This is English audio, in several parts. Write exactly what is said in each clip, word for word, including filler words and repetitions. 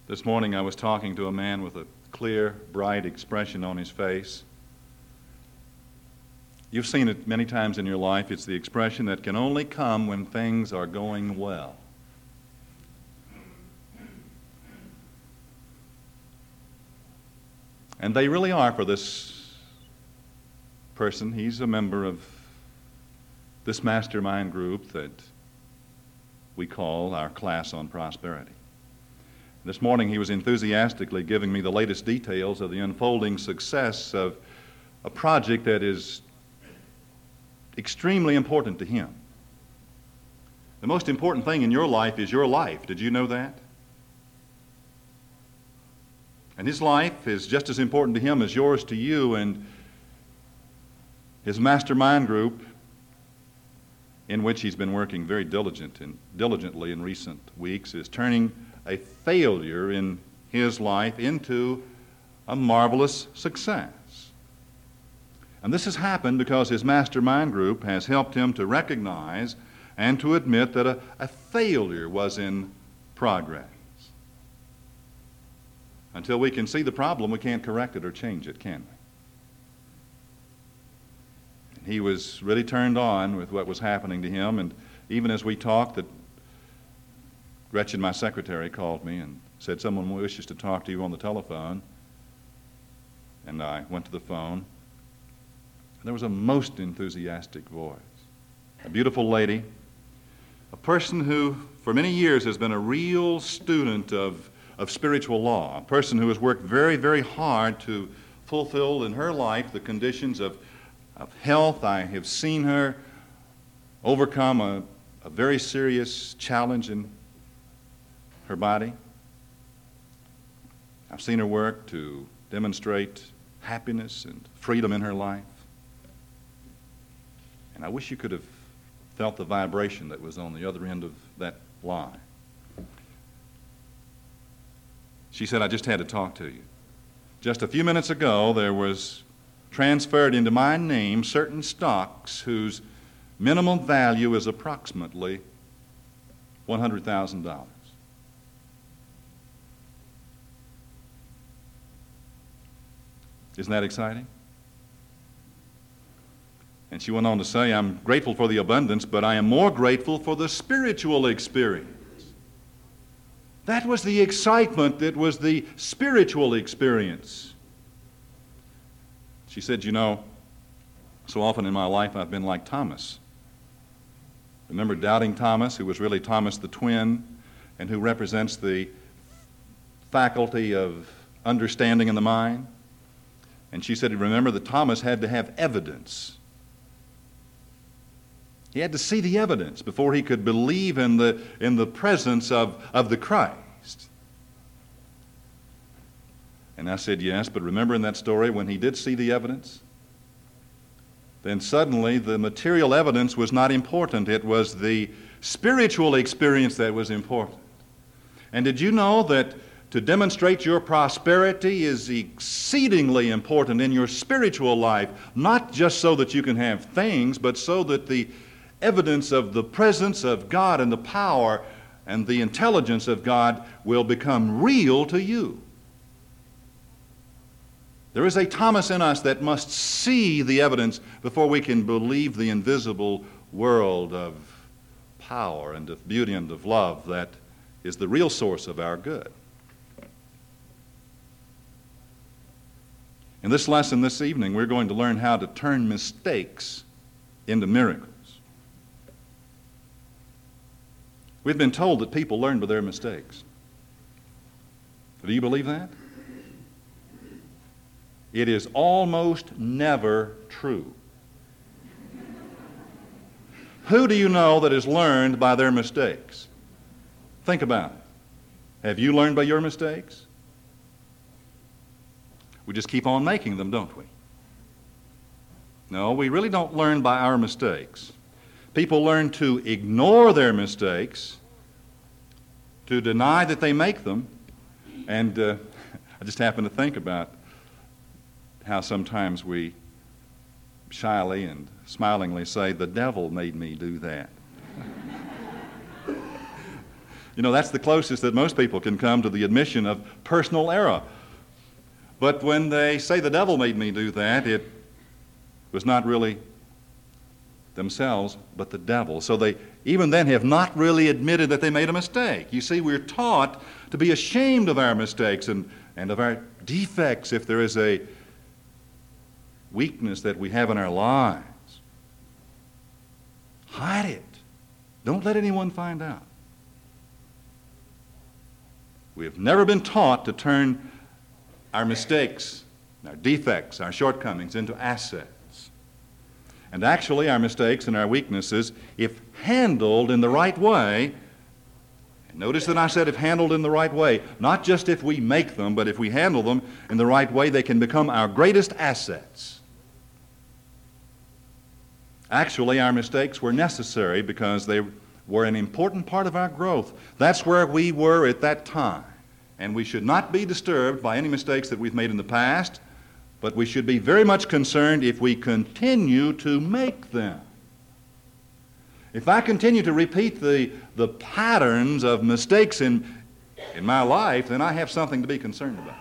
This morning I was talking to a man with a clear, bright expression on his face. You've seen it many times in your life. It's the expression that can only come when things are going well. And they really are for this person. He's a member of this mastermind group that we call our Class on Prosperity. This morning he was enthusiastically giving me the latest details of the unfolding success of a project that is extremely important to him. The most important thing in your life is your life. Did you know that? And his life is just as important to him as yours to you, and his mastermind group, in which he's been working very diligent and diligently in recent weeks, is turning a failure in his life into a marvelous success. And this has happened because his mastermind group has helped him to recognize and to admit that a, a failure was in progress. Until we can see the problem, we can't correct it or change it, can we? And he was really turned on with what was happening to him, and even as we talked, that Gretchen, my secretary, called me and said, "Someone wishes to talk to you on the telephone." And I went to the phone. And there was a most enthusiastic voice. A beautiful lady, a person who for many years has been a real student of, of spiritual law, a person who has worked very, very hard to fulfill in her life the conditions of, of health. I have seen her overcome a, a very serious challenge in her body. I've seen her work to demonstrate happiness and freedom in her life. And I wish you could have felt the vibration that was on the other end of that line. She said, "I just had to talk to you. Just a few minutes ago, there was transferred into my name certain stocks whose minimum value is approximately one hundred thousand dollars. Isn't that exciting?" And she went on to say, "I'm grateful for the abundance, but I am more grateful for the spiritual experience." That was the excitement. It was the spiritual experience. She said, "You know, so often in my life I've been like Thomas. Remember doubting Thomas, who was really Thomas the twin, and who represents the faculty of understanding in the mind?" And she said, "Remember that Thomas had to have evidence. He had to see the evidence before he could believe in the, in the presence of, of the Christ." And I said, "Yes, but remember in that story when he did see the evidence? Then suddenly the material evidence was not important. It was the spiritual experience that was important. And did you know that to demonstrate your prosperity is exceedingly important in your spiritual life, not just so that you can have things, but so that the evidence of the presence of God and the power and the intelligence of God will become real to you. There is a Thomas in us that must see the evidence before we can believe the invisible world of power and of beauty and of love that is the real source of our good." In this lesson this evening, we're going to learn how to turn mistakes into miracles. We've been told that people learn by their mistakes. Do you believe that? It is almost never true. Who do you know that has learned by their mistakes? Think about it. Have you learned by your mistakes? We just keep on making them, don't we? No, we really don't learn by our mistakes. People learn to ignore their mistakes, to deny that they make them, and uh, I just happen to think about how sometimes we shyly and smilingly say, "The devil made me do that." You know, that's the closest that most people can come to the admission of personal error. But when they say the devil made me do that, it was not really themselves, but the devil. So they even then have not really admitted that they made a mistake. You see, we're taught to be ashamed of our mistakes and, and of our defects if there is a weakness that we have in our lives. Hide it. Don't let anyone find out. We have never been taught to turn our mistakes, our defects, our shortcomings into assets. And actually, our mistakes and our weaknesses, if handled in the right way, and notice that I said if handled in the right way, not just if we make them, but if we handle them in the right way, they can become our greatest assets. Actually, our mistakes were necessary because they were an important part of our growth. That's where we were at that time. And we should not be disturbed by any mistakes that we've made in the past, but we should be very much concerned if we continue to make them. If I continue to repeat the, the patterns of mistakes in, in my life, then I have something to be concerned about.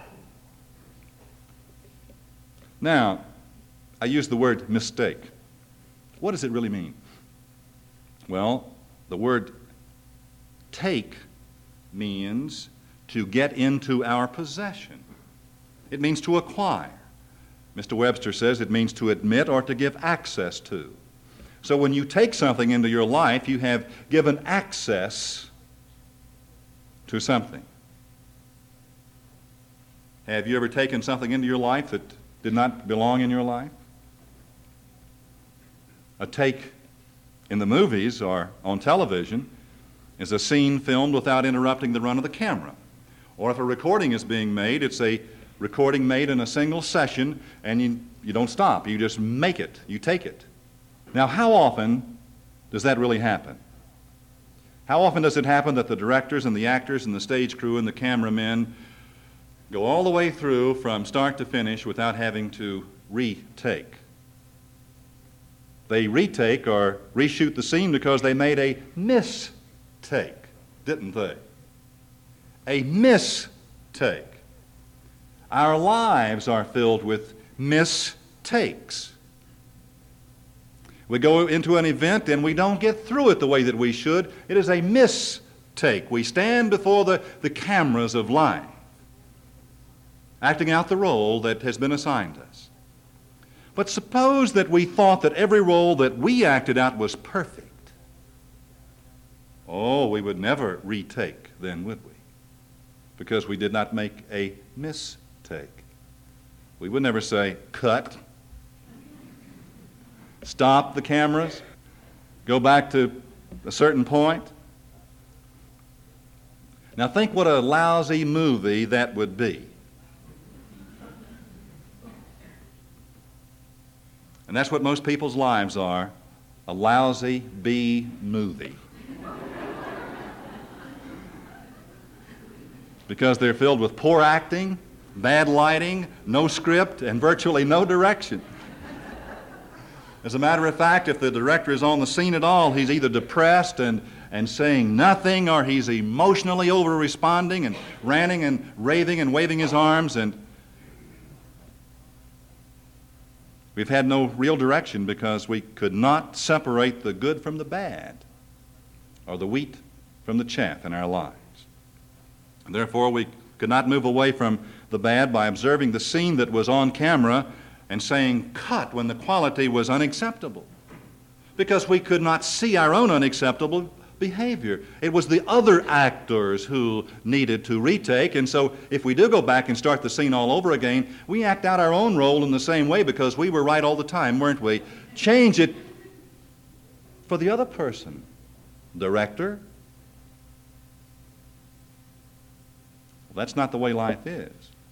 Now, I use the word mistake. What does it really mean? Well, the word take means to get into our possession. It means to acquire. Mister Webster says it means to admit or to give access to. So when you take something into your life, you have given access to something. Have you ever taken something into your life that did not belong in your life? A take in the movies or on television is a scene filmed without interrupting the run of the camera. Or if a recording is being made, it's a recording made in a single session, and you, you don't stop. You just make it. You take it. Now, how often does that really happen? How often does it happen that the directors and the actors and the stage crew and the cameramen go all the way through from start to finish without having to retake? They retake or reshoot the scene because they made a mistake, didn't they? A mistake. Our lives are filled with mistakes. We go into an event and we don't get through it the way that we should. It is a mistake. We stand before the, the cameras of life, acting out the role that has been assigned us. But suppose that we thought that every role that we acted out was perfect. Oh, we would never retake then, would we? Because we did not make a mistake. We would never say, cut, stop the cameras, go back to a certain point. Now think what a lousy movie that would be. And that's what most people's lives are, a lousy B movie. Because they're filled with poor acting, bad lighting, no script, and virtually no direction. As a matter of fact, if the director is on the scene at all, he's either depressed and, and saying nothing, or he's emotionally over-responding and ranting and raving and waving his arms, and we've had no real direction because we could not separate the good from the bad, or the wheat from the chaff in our lives. And therefore, we could not move away from the bad by observing the scene that was on camera and saying cut when the quality was unacceptable, because we could not see our own unacceptable behavior. It was the other actors who needed to retake, and so if we do go back and start the scene all over again, we act out our own role in the same way because we were right all the time, weren't we? Change it for the other person. Director? Well, that's not the way life is.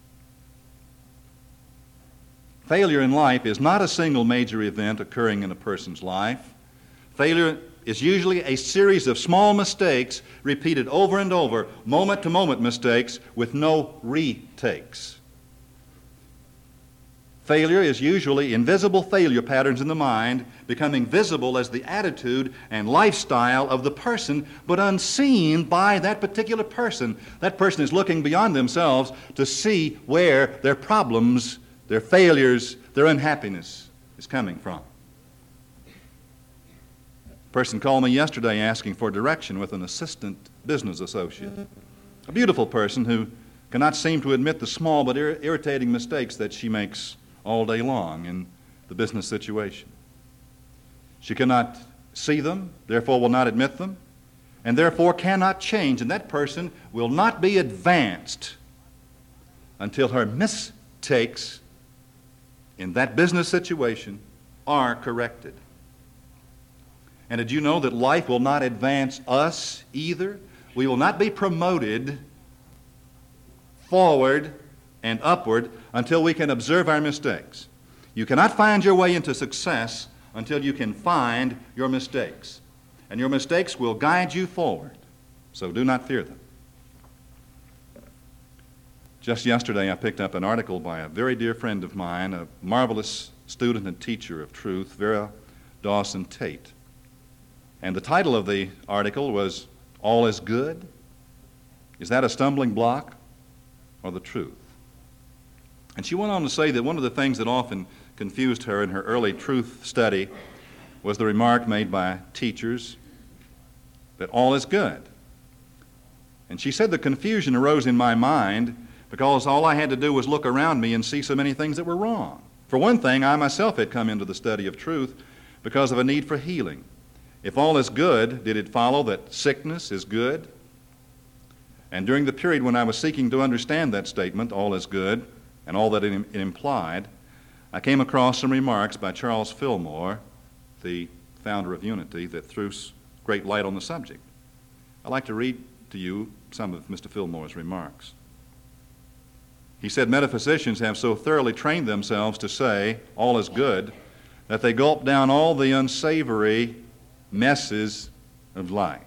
Failure in life is not a single major event occurring in a person's life. Failure is usually a series of small mistakes repeated over and over, moment-to-moment mistakes with no retakes. Failure is usually invisible failure patterns in the mind becoming visible as the attitude and lifestyle of the person, but unseen by that particular person. That person is looking beyond themselves to see where their problems, their failures, their unhappiness is coming from. A person called me yesterday asking for direction with an assistant business associate. A beautiful person who cannot seem to admit the small but ir- irritating mistakes that she makes all day long in the business situation. She cannot see them, therefore will not admit them, and therefore cannot change. And that person will not be advanced until her mistakes in that business situation are corrected. And did you know that life will not advance us either? We will not be promoted forward and upward until we can observe our mistakes. You cannot find your way into success until you can find your mistakes. And your mistakes will guide you forward. So do not fear them. Just yesterday I picked up an article by a very dear friend of mine, a marvelous student and teacher of truth, Vera Dawson Tate. And the title of the article was, All is Good? Is that a stumbling block or the truth? And she went on to say that one of the things that often confused her in her early truth study was the remark made by teachers that all is good. And she said the confusion arose in my mind because all I had to do was look around me and see so many things that were wrong. For one thing, I myself had come into the study of truth because of a need for healing. If all is good, did it follow that sickness is good? And during the period when I was seeking to understand that statement, all is good, and all that it, it implied, I came across some remarks by Charles Fillmore, the founder of Unity, that threw great light on the subject. I'd like to read to you some of Mister Fillmore's remarks. He said, metaphysicians have so thoroughly trained themselves to say all is good that they gulp down all the unsavory messes of life.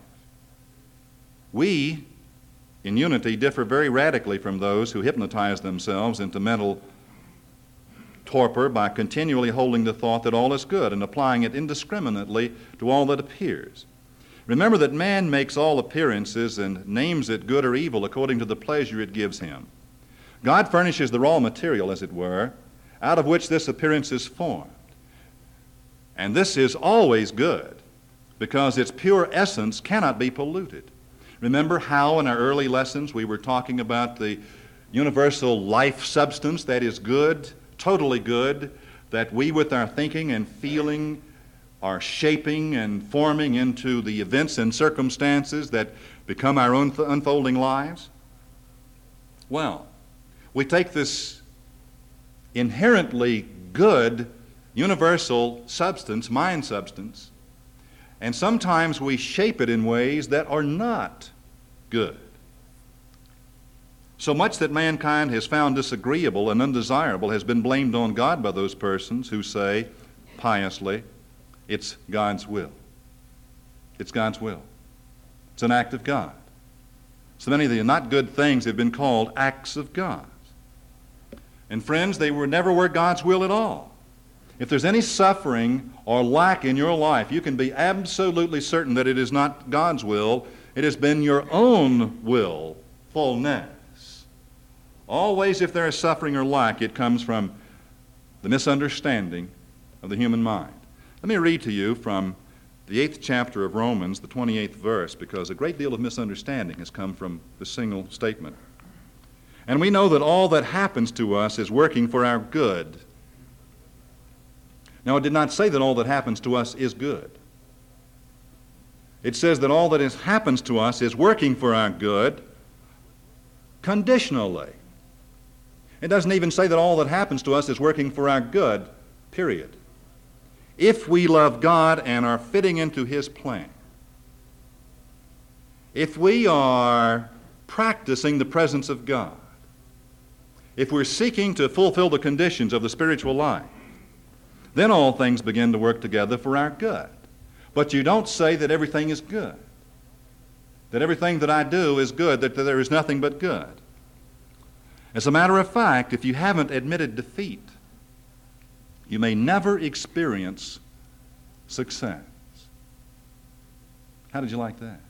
We in Unity differ very radically from those who hypnotize themselves into mental torpor by continually holding the thought that all is good and applying it indiscriminately to all that appears. Remember that man makes all appearances and names it good or evil according to the pleasure it gives him. God furnishes the raw material, as it were, out of which this appearance is formed. And this is always good because its pure essence cannot be polluted. Remember how in our early lessons we were talking about the universal life substance that is good, totally good, that we with our thinking and feeling are shaping and forming into the events and circumstances that become our own unfolding lives? Well, we take this inherently good universal substance, mind substance, and sometimes we shape it in ways that are not good. So much that mankind has found disagreeable and undesirable has been blamed on God by those persons who say, piously, it's God's will. It's God's will. It's an act of God. So many of the not good things have been called acts of God. And friends, they were never were God's will at all. If there's any suffering or lack in your life, you can be absolutely certain that it is not God's will. It has been your own willfulness. Always if there is suffering or lack, it comes from the misunderstanding of the human mind. Let me read to you from the eighth chapter of Romans, the twenty-eighth verse, because a great deal of misunderstanding has come from this single statement. And we know that all that happens to us is working for our good. Now, it did not say that all that happens to us is good. It says that all that is, happens to us is working for our good conditionally. It doesn't even say that all that happens to us is working for our good, period. If we love God and are fitting into His plan, if we are practicing the presence of God, if we're seeking to fulfill the conditions of the spiritual life, then all things begin to work together for our good. But you don't say that everything is good, that everything that I do is good, that there is nothing but good. As a matter of fact, if you haven't admitted defeat, you may never experience success. How did you like that?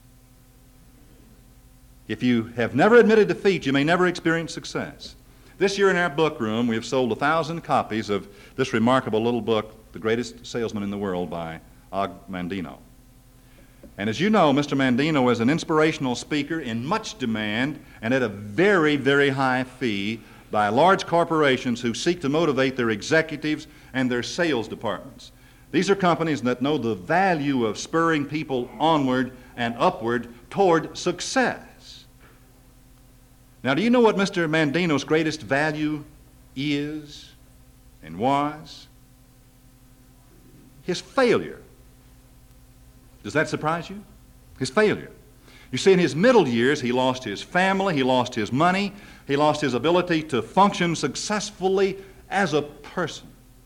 If you have never admitted defeat, you may never experience success. This year in our book room, we have sold a thousand copies of this remarkable little book, The Greatest Salesman in the World by Og Mandino. And as you know, Mister Mandino is an inspirational speaker in much demand and at a very, very high fee by large corporations who seek to motivate their executives and their sales departments. These are companies that know the value of spurring people onward and upward toward success. Now, do you know what Mister Mandino's greatest value is and was? His failure. Does that surprise you? His failure. You see, in his middle years, he lost his family, he lost his money, he lost his ability to function successfully as a person.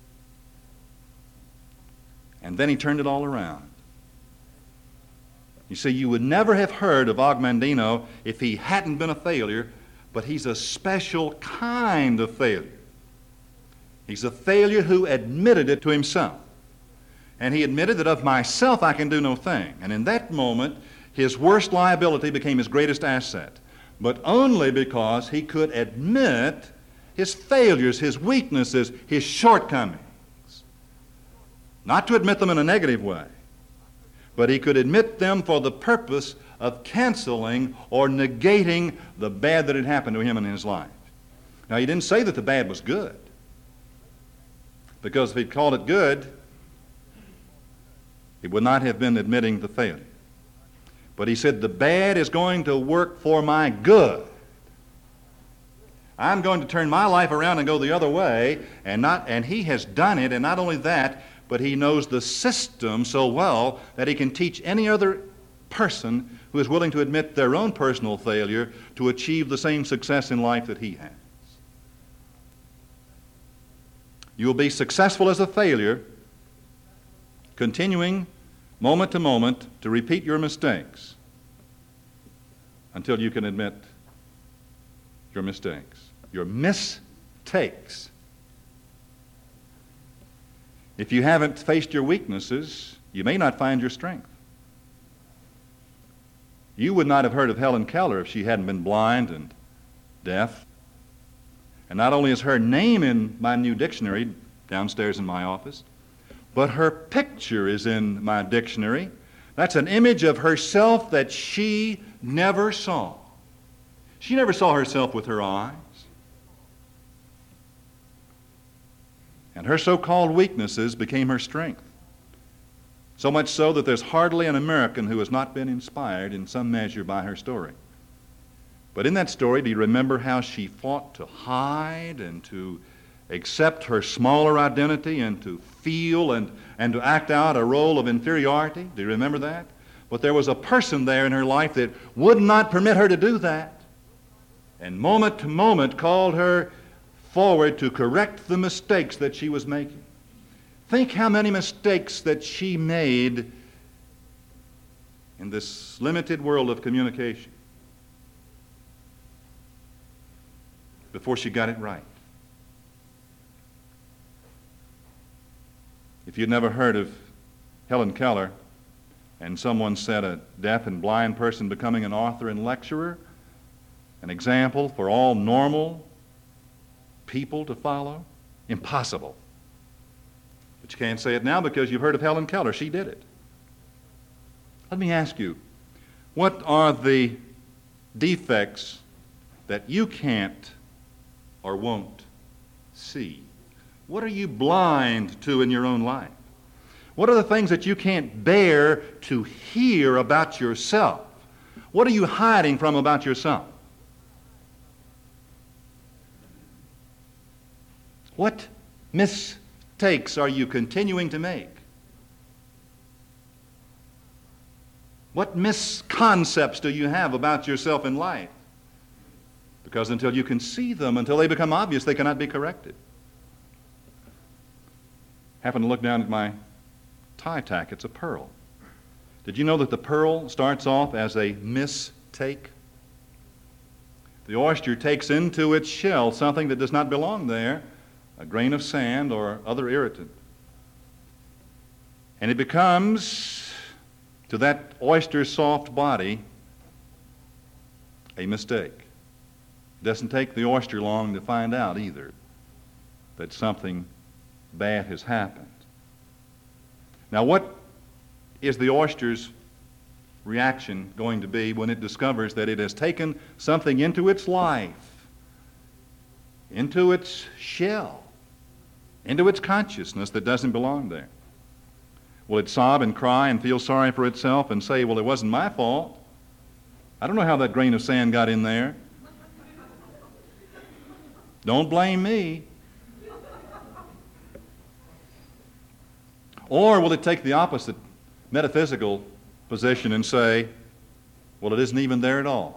And then he turned it all around. You see, you would never have heard of Og Mandino if he hadn't been a failure, but he's a special kind of failure. He's a failure who admitted it to himself. And he admitted that of myself I can do no thing. And in that moment, his worst liability became his greatest asset, but only because he could admit his failures, his weaknesses, his shortcomings. Not to admit them in a negative way, but he could admit them for the purpose of canceling or negating the bad that had happened to him in his life. Now, he didn't say that the bad was good, because if he'd called it good, he would not have been admitting the failure. But he said, the bad is going to work for my good. I'm going to turn my life around and go the other way, and not and he has done it, and not only that, but he knows the system so well that he can teach any other person who is willing to admit their own personal failure to achieve the same success in life that he has. You will be successful as a failure, continuing moment to moment to repeat your mistakes until you can admit your mistakes, your mistakes. If you haven't faced your weaknesses, you may not find your strength. You would not have heard of Helen Keller if she hadn't been blind and deaf. And not only is her name in my new dictionary downstairs in my office, but her picture is in my dictionary. That's an image of herself that she never saw. She never saw herself with her eyes. And her so-called weaknesses became her strength. So much so that there's hardly an American who has not been inspired in some measure by her story. But in that story, do you remember how she fought to hide and to accept her smaller identity and to feel and, and to act out a role of inferiority? Do you remember that? But there was a person there in her life that would not permit her to do that, and moment to moment called her forward to correct the mistakes that she was making. Think how many mistakes that she made in this limited world of communication before she got it right. If you'd never heard of Helen Keller, and someone said a deaf and blind person becoming an author and lecturer, an example for all normal people to follow, impossible. But you can't say it now because you've heard of Helen Keller. She did it. Let me ask you, what are the defects that you can't or won't see? What are you blind to in your own life? What are the things that you can't bear to hear about yourself? What are you hiding from about yourself? What mistakes are you continuing to make? What misconcepts do you have about yourself in life? Because until you can see them, until they become obvious, they cannot be corrected. Happened to look down at my tie tack. It's a pearl. Did you know that the pearl starts off as a mistake? The oyster takes into its shell something that does not belong there, a grain of sand or other irritant. And it becomes, to that oyster's soft body, a mistake. It doesn't take the oyster long to find out either that something bad has happened. Now, what is the oyster's reaction going to be when it discovers that it has taken something into its life, into its shell, into its consciousness that doesn't belong there? Will it sob and cry and feel sorry for itself and say, well, it wasn't my fault. I don't know how that grain of sand got in there. Don't blame me. Or will it take the opposite metaphysical position and say, well, it isn't even there at all.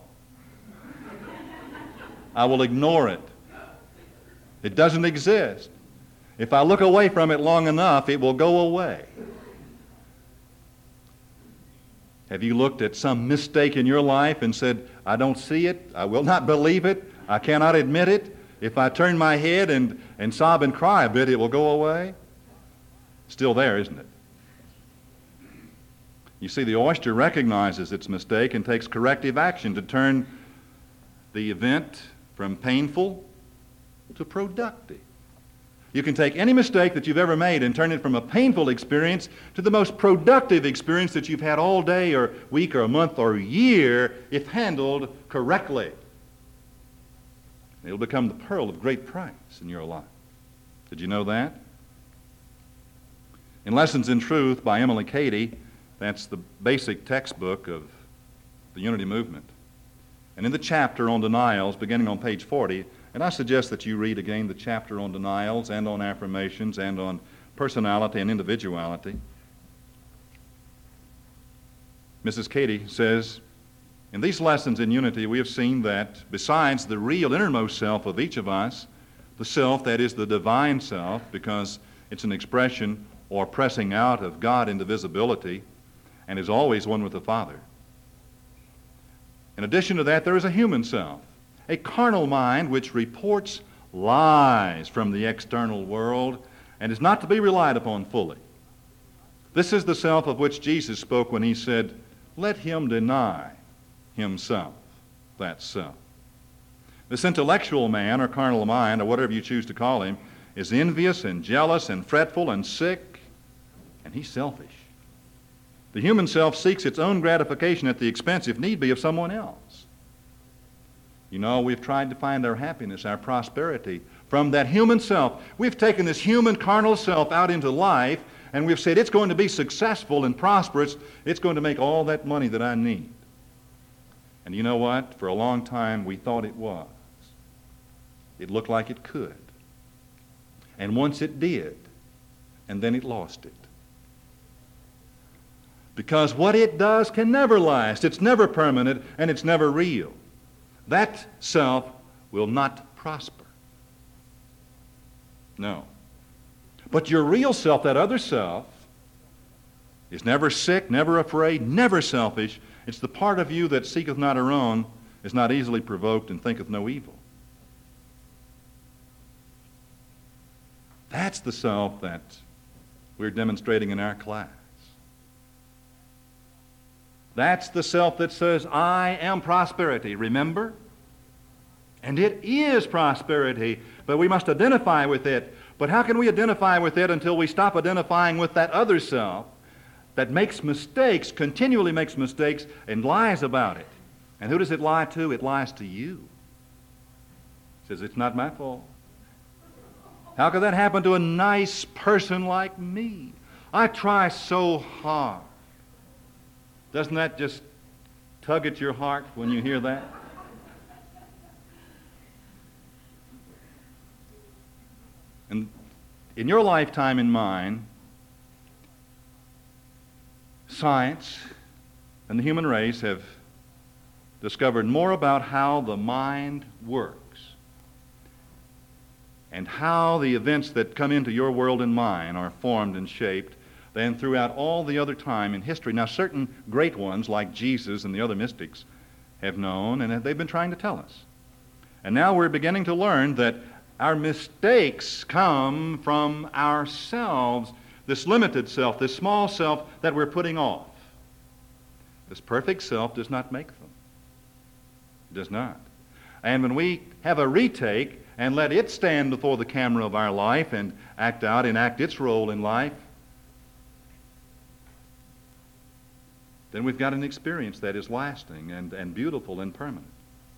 I will ignore it. It doesn't exist. If I look away from it long enough, it will go away. Have you looked at some mistake in your life and said, I don't see it, I will not believe it, I cannot admit it? If I turn my head and, and sob and cry a bit, it will go away? Still there, isn't it? You see, the oyster recognizes its mistake and takes corrective action to turn the event from painful to productive. You can take any mistake that you've ever made and turn it from a painful experience to the most productive experience that you've had all day or week or a month or year if handled correctly. It'll become the pearl of great price in your life. Did you know that? In Lessons in Truth by Emily Cady, that's the basic textbook of the Unity Movement. And in the chapter on denials, beginning on page forty, and I suggest that you read again the chapter on denials and on affirmations and on personality and individuality. Missus Cady says, in these lessons in unity, we have seen that besides the real innermost self of each of us, the self that is the divine self, because it's an expression or pressing out of God into visibility and is always one with the Father. In addition to that, there is a human self, a carnal mind which reports lies from the external world and is not to be relied upon fully. This is the self of which Jesus spoke when he said, let him deny himself, that self. This intellectual man or carnal mind, or whatever you choose to call him, is envious and jealous and fretful and sick, and he's selfish. The human self seeks its own gratification at the expense, if need be, of someone else. You know, we've tried to find our happiness, our prosperity from that human self. We've taken this human carnal self out into life, and we've said it's going to be successful and prosperous. It's going to make all that money that I need. And you know what? For a long time, we thought it was. It looked like it could. And once it did, and then it lost it. Because what it does can never last. It's never permanent, and it's never real. That self will not prosper. No. But your real self, that other self, is never sick, never afraid, never selfish. It's the part of you that seeketh not her own, is not easily provoked, and thinketh no evil. That's the self that we're demonstrating in our class. That's the self that says, I am prosperity, remember? And it is prosperity, but we must identify with it. But how can we identify with it until we stop identifying with that other self that makes mistakes, continually makes mistakes, and lies about it? And who does it lie to? It lies to you. It says, it's not my fault. How could that happen to a nice person like me? I try so hard. Doesn't that just tug at your heart when you hear that? And in your lifetime and mine, science and the human race have discovered more about how the mind works and how the events that come into your world and mine are formed and shaped than throughout all the other time in history. Now, certain great ones like Jesus and the other mystics have known, and they've been trying to tell us. And now we're beginning to learn that Our mistakes come from ourselves, this limited self, this small self that we're putting off. This perfect self does not make them. It does not. And when we have a retake and let it stand before the camera of our life and act out, enact its role in life, then we've got an experience that is lasting and, and beautiful and permanent.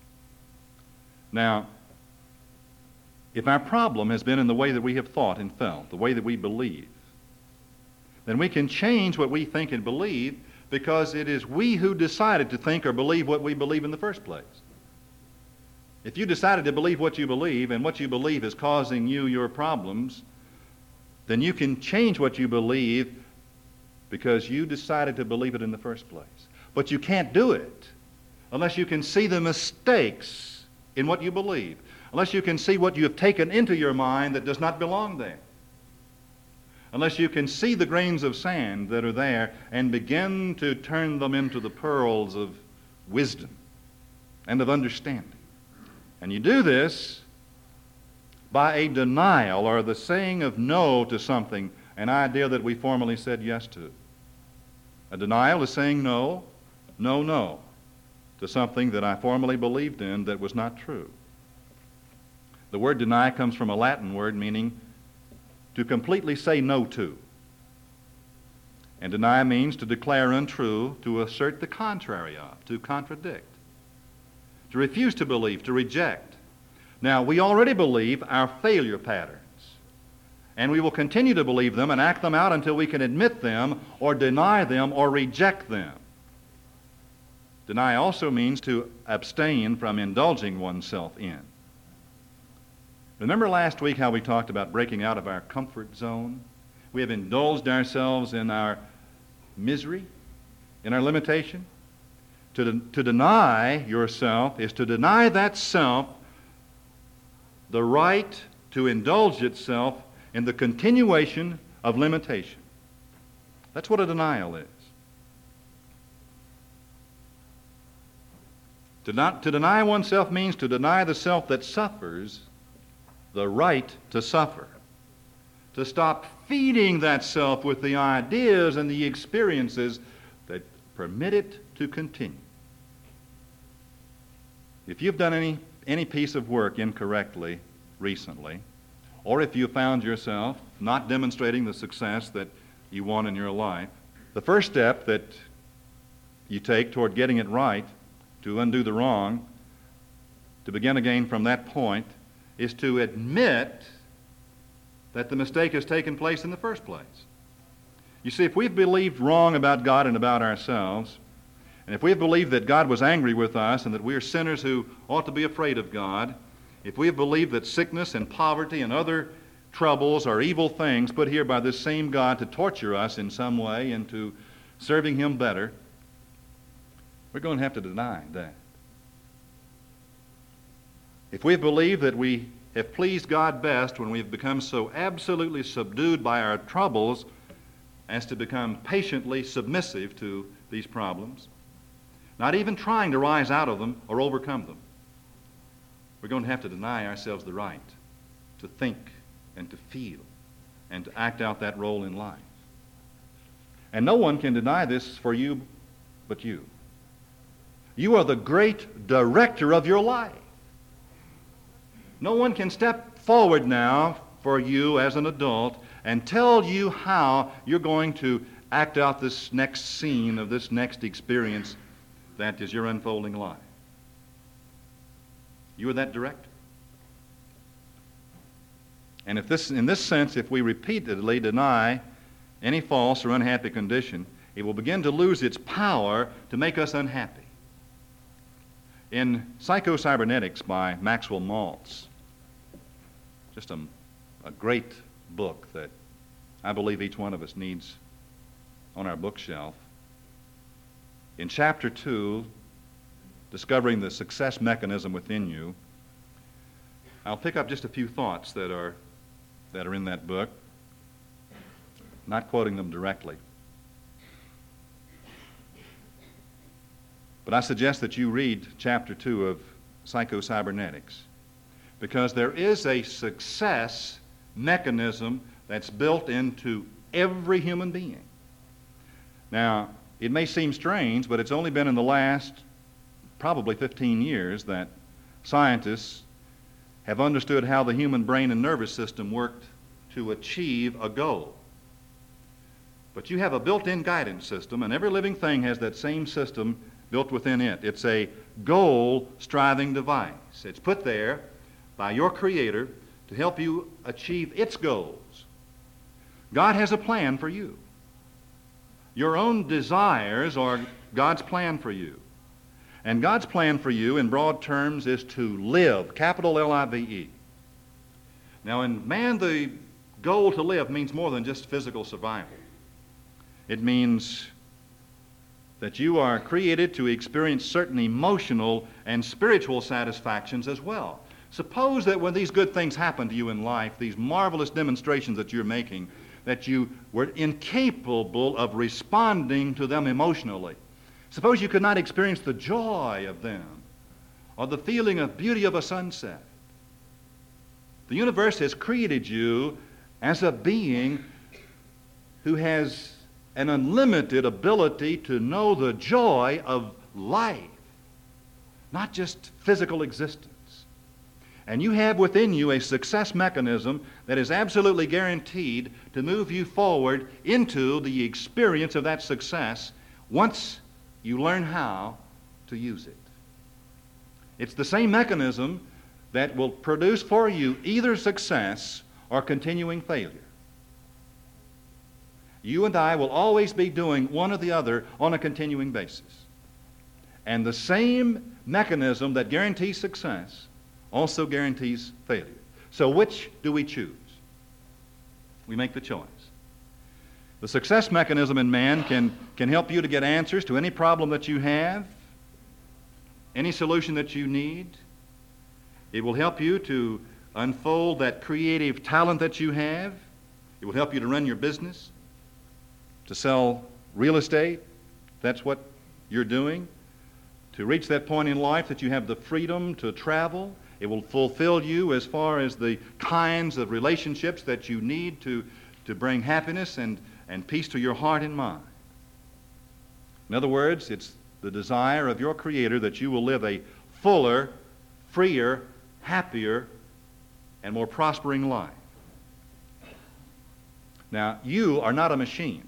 Now, if our problem has been in the way that we have thought and felt, the way that we believe, then we can change what we think and believe, because it is we who decided to think or believe what we believe in the first place. If you decided to believe what you believe, and what you believe is causing you your problems, then you can change what you believe because you decided to believe it in the first place. But you can't do it unless you can see the mistakes in what you believe, unless you can see what you have taken into your mind that does not belong there, unless you can see the grains of sand that are there and begin to turn them into the pearls of wisdom and of understanding. And you do this by a denial or the saying of no to something, an idea that we formerly said yes to. A denial is saying no, no, no to something that I formerly believed in that was not true. The word deny comes from a Latin word meaning to completely say no to. And deny means to declare untrue, to assert the contrary of, to contradict, to refuse to believe, to reject. Now, we already believe our failure patterns, and we will continue to believe them and act them out until we can admit them or deny them or reject them. Deny also means to abstain from indulging oneself in. Remember last week how we talked about breaking out of our comfort zone? We have indulged ourselves in our misery, in our limitation. To, de- to deny yourself is to deny that self the right to indulge itself in the continuation of limitation. That's what a denial is. To, not, to deny oneself means to deny the self that suffers the right to suffer. To stop feeding that self with the ideas and the experiences that permit it to continue. If you've done any, any piece of work incorrectly recently, or if you found yourself not demonstrating the success that you want in your life, the first step that you take toward getting it right, to undo the wrong, to begin again from that point, is to admit that the mistake has taken place in the first place. You see, if we've believed wrong about God and about ourselves, and if we've believed that God was angry with us and that we are sinners who ought to be afraid of God, if we have believed that sickness and poverty and other troubles are evil things put here by this same God to torture us in some way into serving Him better, we're going to have to deny that. If we've believed that we have pleased God best when we've become so absolutely subdued by our troubles as to become patiently submissive to these problems, not even trying to rise out of them or overcome them, we're going to have to deny ourselves the right to think and to feel and to act out that role in life. And no one can deny this for you but you. You are the great director of your life. No one can step forward now for you as an adult and tell you how you're going to act out this next scene of this next experience that is your unfolding life. You are that director. And if this, in this sense, if we repeatedly deny any false or unhappy condition, it will begin to lose its power to make us unhappy. In Psycho-Cybernetics by Maxwell Maltz, just a, a great book that I believe each one of us needs on our bookshelf. In chapter two, Discovering the Success Mechanism Within You, I'll pick up just a few thoughts that are, that are in that book, not quoting them directly. But I suggest that you read chapter two of Psycho-Cybernetics. because there is a success mechanism that's built into every human being. Now, it may seem strange, but it's only been in the last probably fifteen years that scientists have understood how the human brain and nervous system worked to achieve a goal. But you have a built-in guidance system, and every living thing has that same system built within it. It's a goal-striving device. It's put there by your Creator to help you achieve its goals. God has a plan for you. Your own desires are God's plan for you. And God's plan for you, in broad terms, is to live, capital L I V E. Now, in man, the goal to live means more than just physical survival. It means that you are created to experience certain emotional and spiritual satisfactions as well. Suppose that when these good things happen to you in life, these marvelous demonstrations that you're making, that you were incapable of responding to them emotionally. Suppose you could not experience the joy of them or the feeling of beauty of a sunset. The universe has created you as a being who has an unlimited ability to know the joy of life, not just physical existence. And you have within you a success mechanism that is absolutely guaranteed to move you forward into the experience of that success once you learn how to use it. It's the same mechanism that will produce for you either success or continuing failure. You and I will always be doing one or the other on a continuing basis. And the same mechanism that guarantees success also guarantees failure. So which do we choose? We make the choice. The success mechanism in man can, can help you to get answers to any problem that you have, any solution that you need. It will help you to unfold that creative talent that you have. It will help you to run your business, to sell real estate. That's what you're doing. To reach that point in life that you have the freedom to travel. It will fulfill you as far as the kinds of relationships that you need to, to bring happiness and, and peace to your heart and mind. In other words, it's the desire of your Creator that you will live a fuller, freer, happier, and more prospering life. Now, you are not a machine,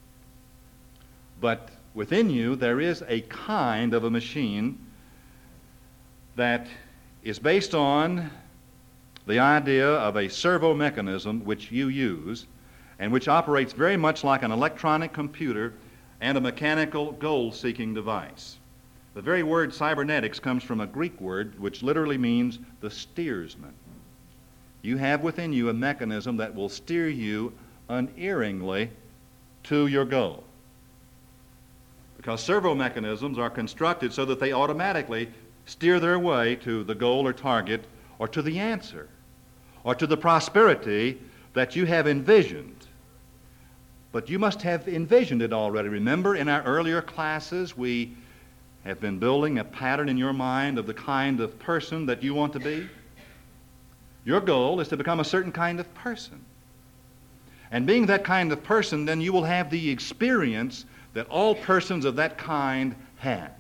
but within you there is a kind of a machine that is based on the idea of a servo mechanism which you use and which operates very much like an electronic computer and a mechanical goal-seeking device. The very word cybernetics comes from a Greek word which literally means the steersman. You have within you a mechanism that will steer you unerringly to your goal. Because servo mechanisms are constructed so that they automatically steer their way to the goal or target or to the answer or to the prosperity that you have envisioned. But you must have envisioned it already. Remember, in our earlier classes, we have been building a pattern in your mind of the kind of person that you want to be. Your goal is to become a certain kind of person. And being that kind of person, then you will have the experience that all persons of that kind have.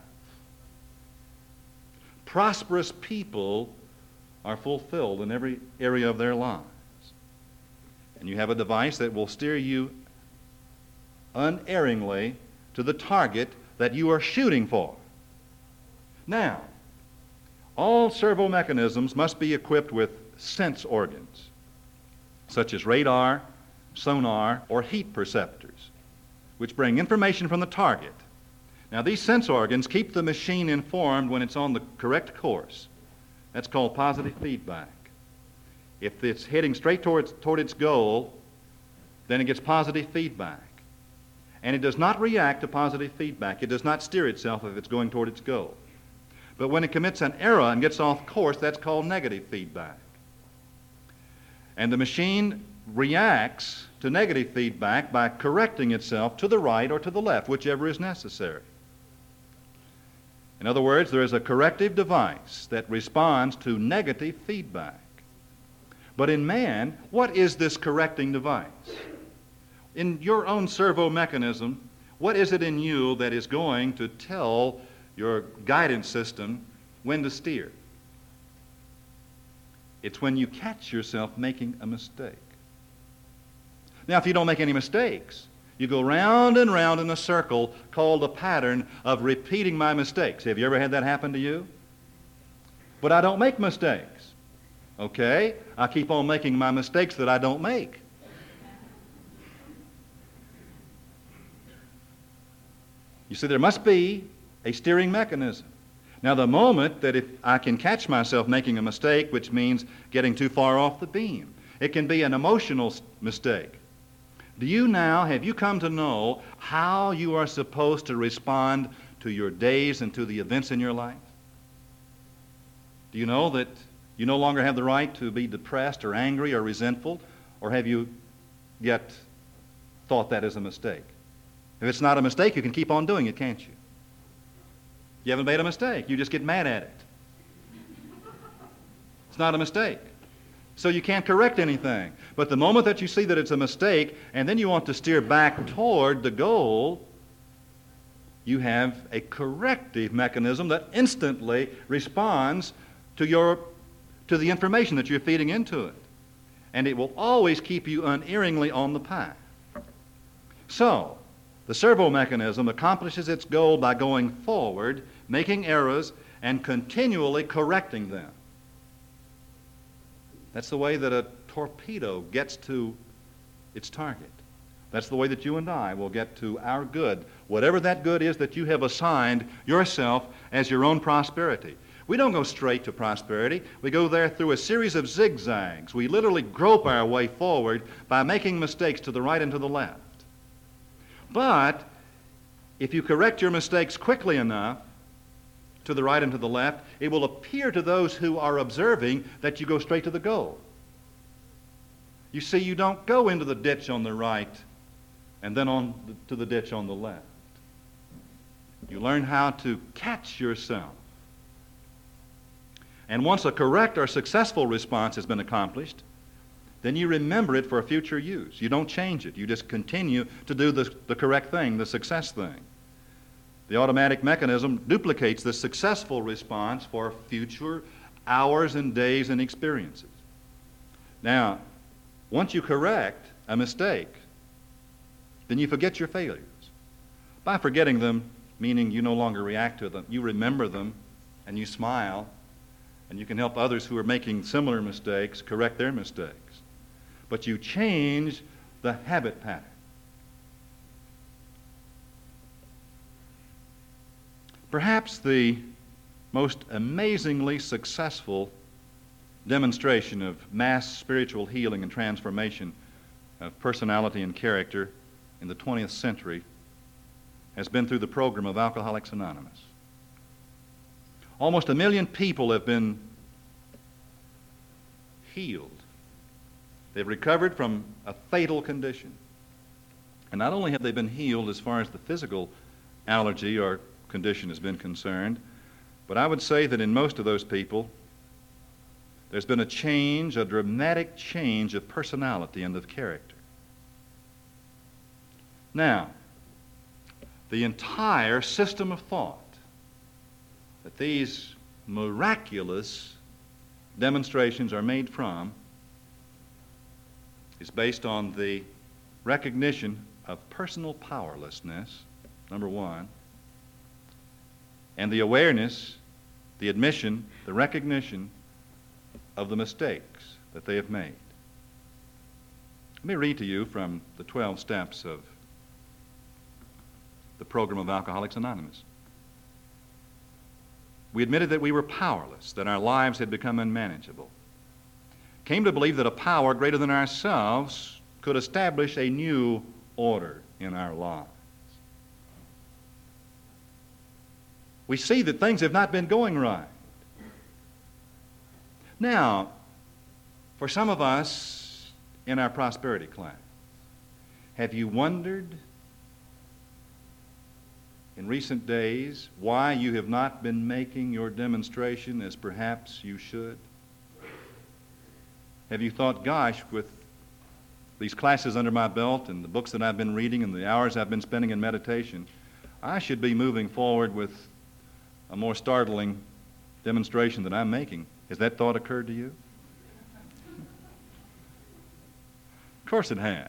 Prosperous people are fulfilled in every area of their lives. And you have a device that will steer you unerringly to the target that you are shooting for. Now, all servo mechanisms must be equipped with sense organs, such as radar, sonar, or heat perceptors, which bring information from the target. Now, these sense organs keep the machine informed when it's on the correct course. That's called positive feedback. If it's heading straight towards, toward its goal, then it gets positive feedback. And it does not react to positive feedback. It does not steer itself if it's going toward its goal. But when it commits an error and gets off course, that's called negative feedback. And the machine reacts to negative feedback by correcting itself to the right or to the left, whichever is necessary. In other words, there is a corrective device that responds to negative feedback. But in man, what is this correcting device? In your own servo mechanism, what is it in you that is going to tell your guidance system when to steer? It's when you catch yourself making a mistake. Now, if you don't make any mistakes, you go round and round in a circle called a pattern of repeating my mistakes. Have you ever had that happen to you? But I don't make mistakes. Okay? I keep on making my mistakes that I don't make. You see, there must be a steering mechanism. Now, the moment that if I can catch myself making a mistake, which means getting too far off the beam, it can be an emotional mistake. Do you now, have you come to know how you are supposed to respond to your days and to the events in your life? Do you know that you no longer have the right to be depressed or angry or resentful? Or have you yet thought that is a mistake? If it's not a mistake, you can keep on doing it, can't you? You haven't made a mistake. You just get mad at it. It's not a mistake. So you can't correct anything. But the moment that you see that it's a mistake, and then you want to steer back toward the goal, you have a corrective mechanism that instantly responds to your to the information that you're feeding into it. And it will always keep you unerringly on the path. So, the servo mechanism accomplishes its goal by going forward, making errors, and continually correcting them. That's the way that a torpedo gets to its target. That's the way that you and I will get to our good, whatever that good is that you have assigned yourself as your own prosperity. We don't go straight to prosperity. We go there through a series of zigzags. We literally grope our way forward by making mistakes to the right and to the left. But if you correct your mistakes quickly enough, to the right and to the left, it will appear to those who are observing that you go straight to the goal. You see, you don't go into the ditch on the right and then on the, to the ditch on the left. You learn how to catch yourself. And once a correct or successful response has been accomplished, then you remember it for future use. You don't change it. You just continue to do the, the correct thing, the success thing. The automatic mechanism duplicates the successful response for future hours and days and experiences. Now, once you correct a mistake, then you forget your failures. By forgetting them, meaning you no longer react to them, you remember them and you smile, and you can help others who are making similar mistakes correct their mistakes. But you change the habit pattern. Perhaps the most amazingly successful demonstration of mass spiritual healing and transformation of personality and character in the twentieth century has been through the program of Alcoholics Anonymous. Almost a million people have been healed. They've recovered from a fatal condition. And not only have they been healed as far as the physical allergy or condition has been concerned, but I would say that in most of those people, there's been a change, a dramatic change of personality and of character. Now, the entire system of thought that these miraculous demonstrations are made from is based on the recognition of personal powerlessness, number one, and the awareness, the admission, the recognition of the mistakes that they have made. Let me read to you from the twelve steps of the program of Alcoholics Anonymous. We admitted that we were powerless, that our lives had become unmanageable. Came to believe that a power greater than ourselves could establish a new order in our lives. We see that things have not been going right. Now, for some of us in our prosperity class, have you wondered in recent days why you have not been making your demonstration as perhaps you should? Have you thought, gosh, with these classes under my belt and the books that I've been reading and the hours I've been spending in meditation, I should be moving forward with a more startling demonstration that I'm making. Has that thought occurred to you? Of course it has.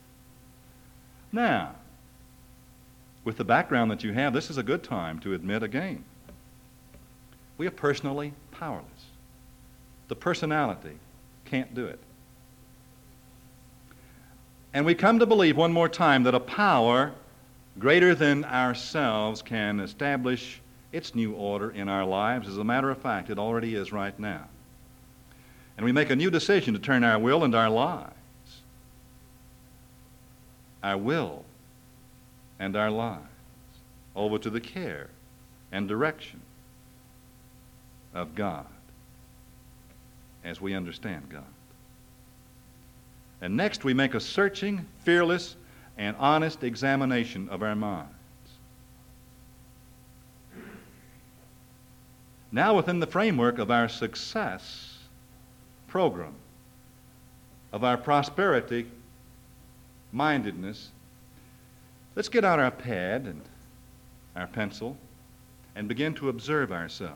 Now, with the background that you have, this is a good time to admit again, we are personally powerless. The personality can't do it. And we come to believe one more time that a power greater than ourselves can establish its new order in our lives. As a matter of fact, it already is right now. And we make a new decision to turn our will and our lives, our will and our lives, over to the care and direction of God as we understand God. And next we make a searching, fearless, and honest examination of our minds. Now within the framework of our success program, of our prosperity mindedness, let's get out our pad and our pencil and begin to observe ourselves.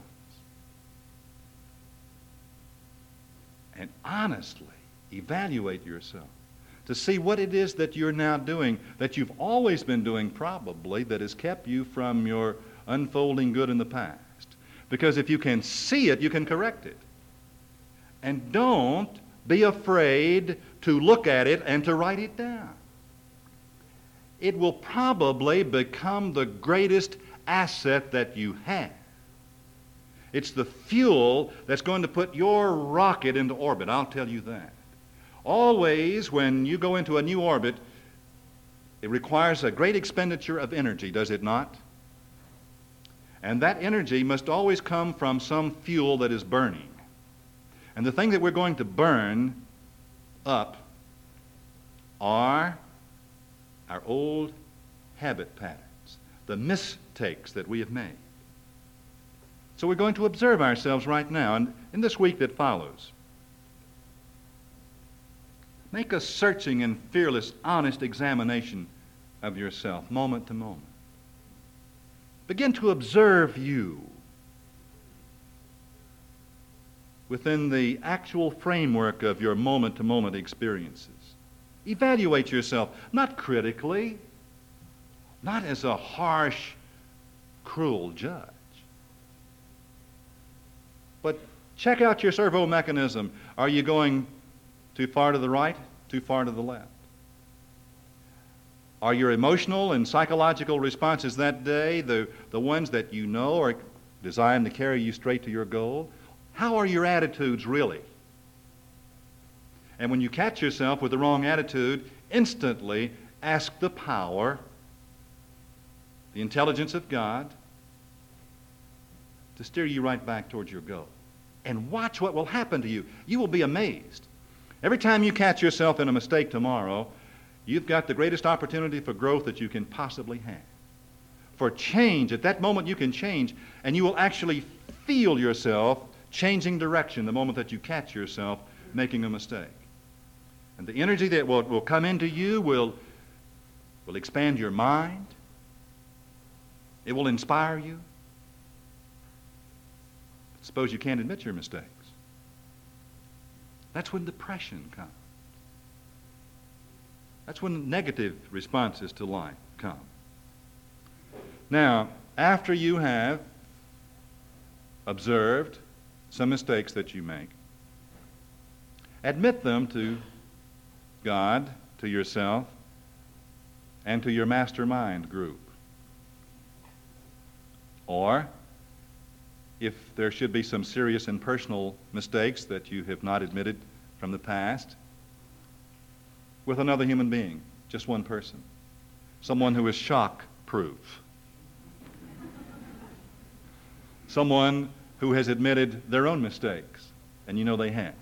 And honestly evaluate yourself to see what it is that you're now doing, that you've always been doing probably, that has kept you from your unfolding good in the past. Because if you can see it, you can correct it. And don't be afraid to look at it and to write it down. It will probably become the greatest asset that you have. It's the fuel that's going to put your rocket into orbit, I'll tell you that. Always, when you go into a new orbit, it requires a great expenditure of energy, does it not? And that energy must always come from some fuel that is burning. And the thing that we're going to burn up are our old habit patterns, the mistakes that we have made. So we're going to observe ourselves right now, and in this week that follows, make a searching and fearless, honest examination of yourself, moment to moment. Begin to observe you within the actual framework of your moment-to-moment experiences. Evaluate yourself, not critically, not as a harsh, cruel judge, but check out your servo mechanism. Are you going too far to the right, too far to the left? Are your emotional and psychological responses that day the, the ones that you know are designed to carry you straight to your goal? How are your attitudes really? And when you catch yourself with the wrong attitude, instantly ask the power, the intelligence of God, to steer you right back towards your goal. And watch what will happen to you. You will be amazed. Every time you catch yourself in a mistake tomorrow, you've got the greatest opportunity for growth that you can possibly have. For change, at that moment you can change, and you will actually feel yourself changing direction the moment that you catch yourself making a mistake. And the energy that will, will come into you will, will expand your mind. It will inspire you. Suppose you can't admit your mistakes. That's when depression comes. That's when negative responses to life come. Now, after you have observed some mistakes that you make, admit them to God, to yourself, and to your mastermind group. Or, if there should be some serious and personal mistakes that you have not admitted from the past, with another human being, just one person, someone who is shock-proof, someone who has admitted their own mistakes, and you know they have.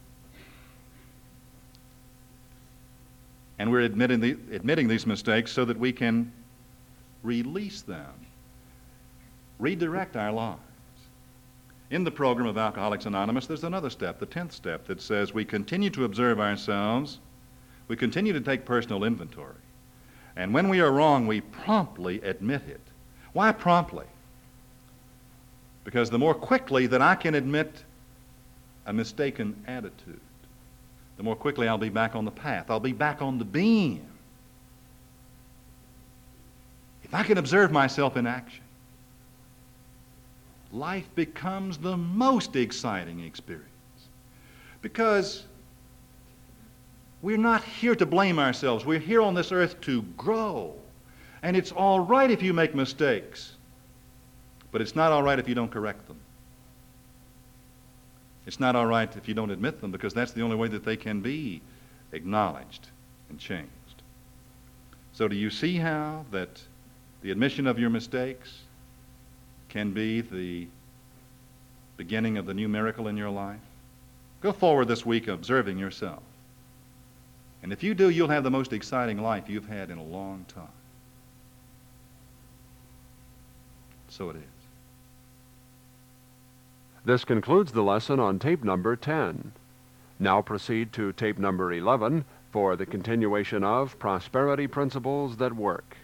And we're admitting, the, admitting these mistakes so that we can release them, redirect our lives In the program of Alcoholics Anonymous, there's another step, the tenth step, that says we continue to observe ourselves, we continue to take personal inventory, and when we are wrong, we promptly admit it. Why promptly? Because the more quickly that I can admit a mistaken attitude, the more quickly I'll be back on the path. I'll be back on the beam. If I can observe myself in action, life becomes the most exciting experience. Because we're not here to blame ourselves. We're here on this earth to grow. And it's all right if you make mistakes, but it's not all right if you don't correct them. It's not all right if you don't admit them, because that's the only way that they can be acknowledged and changed. So do you see how that the admission of your mistakes can be the beginning of the new miracle in your life? Go forward this week observing yourself. And if you do, you'll have the most exciting life you've had in a long time. So it is. This concludes the lesson on tape number ten. Now proceed to tape number eleven for the continuation of Prosperity Principles That Work.